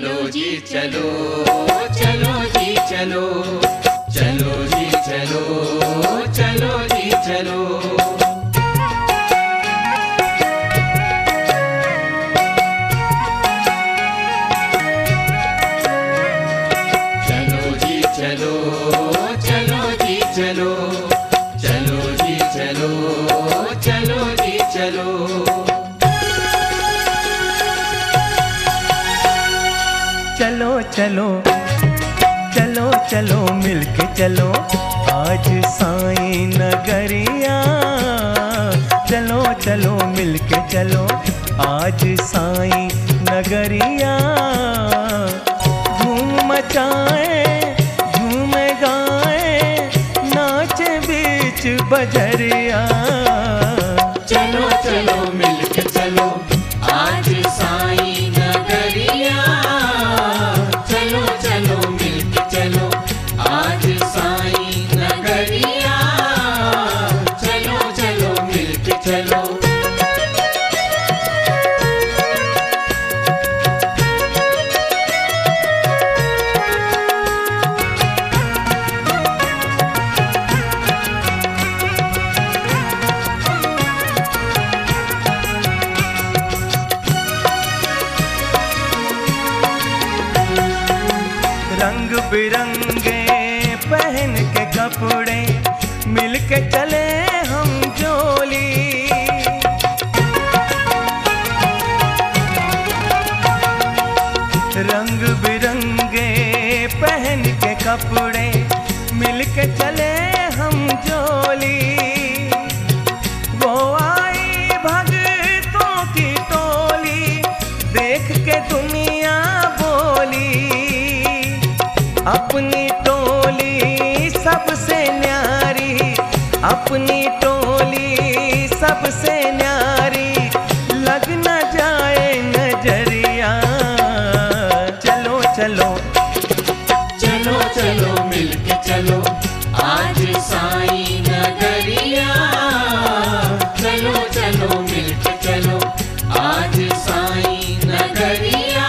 चलो जी चलो, चलो जी चलो, चलो जी चलो, चलो जी चलो। चलो जी चलो, चलो जी चलो, चलो जी चलो, चलो जी चलो। चलो चलो चलो चलो मिलके चलो आज साईं नगरिया। चलो चलो मिलके चलो आज साईं नगरिया। धूम मचाए झूम गाए नाचे बीच बजरिया। चलो चलो मिलके चलो आज साईं नगरिया। चलो चलो मिलके चलो आज साईं नगरिया। चलो चलो मिलके चलो। रंग बिरंगे पहन के कपड़े मिलके चले हम जोली। रंग बिरंगे पहन के कपड़े मिलके चले हम जोली। वो आई भगतों की टोली देख के दुनिया बोली। अपनी टोली सबसे न्यारी, अपनी टोली सबसे न्यारी लग न जाए नजरिया। चलो चलो चलो चलो मिलके चलो आज साईं नगरिया। चलो चलो मिलके चलो आज साईं नगरिया।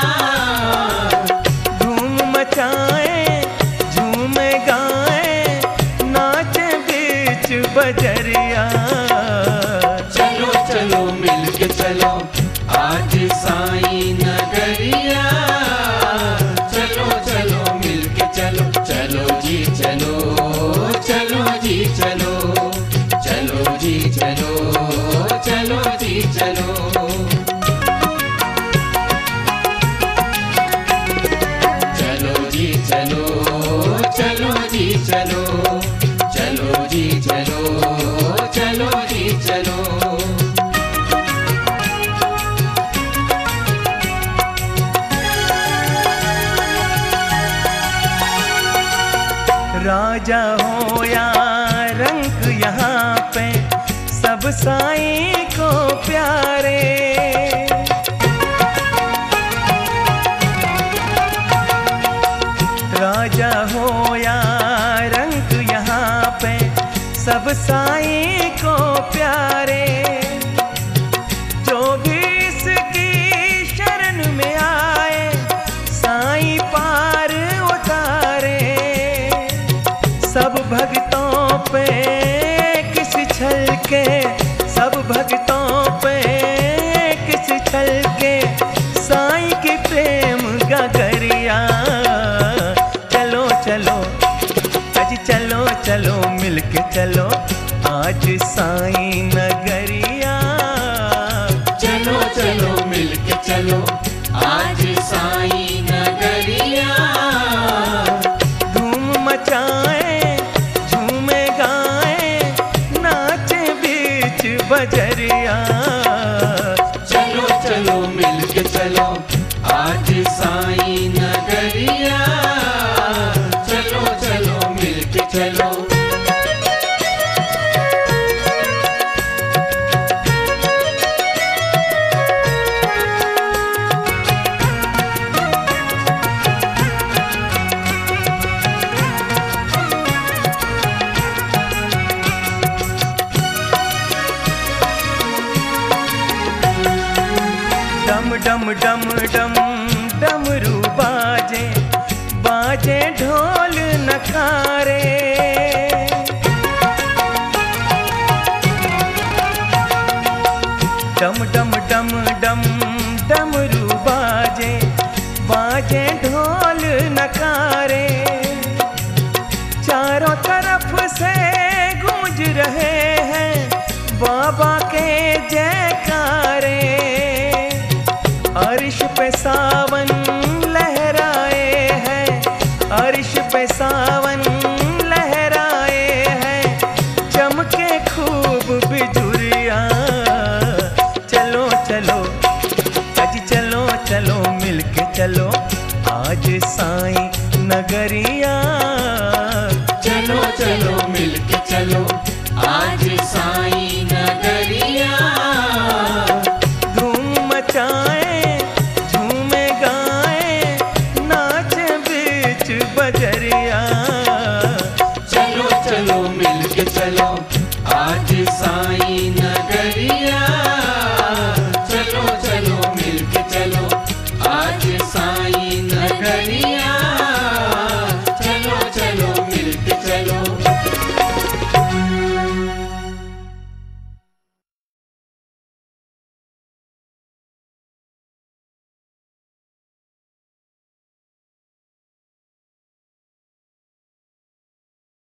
धूम मचाए झूम गाए नाचे बीच बजरिया। चलो चलो मिलके चलो आज साईं नगरिया। चलो चलो मिलके चलो, चलो जी चलो, चलो जी चलो, चलो जी चलो, चलो जी चलो। चलो जी चलो, चलो जी चलो, चलो जी चलो, चलो जी चलो। राजा हो या रंग यहाँ पे सब साईं को प्यारे। राजा हो या रंग यहाँ पे सब साईं को प्यारे। जो भी इसकी शरण में आए साईं पार उतारे। सब भक्तों पे किस छल के, सब भक्तों पे किस छल के साईं की प्रेम गगरिया। चलो चलो आज चलो चलो मिलके चलो आज साईं नगरिया। चलो चलो मिलके चलो आज साईं नगरिया। धूम मचाए झूम गाए नाचे बीच बजरिया। चलो चलो मिलके चलो आज साईं नगरिया। चलो चलो मिलके चलो। डम डम डम डम डमरू बाजे ढोल नकारे। डम डम डम डम डमरू बाजे, बाजे ढोल नकारे। चारों तरफ से गूंज रहे हैं बाबा के जयकारे। अर्श पे सावन लहराए हैं, अर्श पे सावन लहराए हैं, चमके खूब बिजुरिया। चलो चलो अज चलो चलो मिलके चलो आज साईं नगरिया। चलो चलो मिलके चलो आज साईं नगरिया। धूम मचाए झूमे गाए नाचे बीच बजरिया। चलो चलो मिलके चलो आज साईं नगरिया।